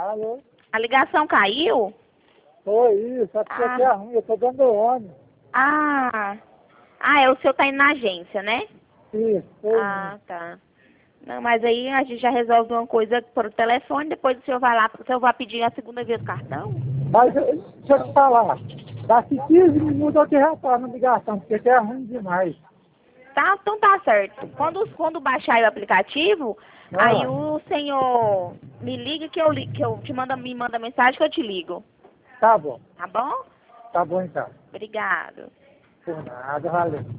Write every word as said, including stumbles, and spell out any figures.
Alô? A ligação caiu? Foi isso, é porque Ah. aqui é ruim, eu tô dentro do ônibus. Ah, ah, é o seu tá indo na agência, né? Isso, foi Ah, tá. Não, mas aí a gente já resolve uma coisa por telefone, depois o senhor vai lá, o senhor vai pedir a segunda vez o cartão? Mas eh, deixa eu te falar, daqui quinze minutos eu te retorno a ligação, porque aqui é ruim demais. Tá, então tá certo. Quando, quando baixar aí o aplicativo, aí Ah, o senhor me liga que eu, li- que eu te manda, me manda mensagem que eu te ligo. tá bom, Tá bom? tá bom então. Obrigado. Por nada, valeu.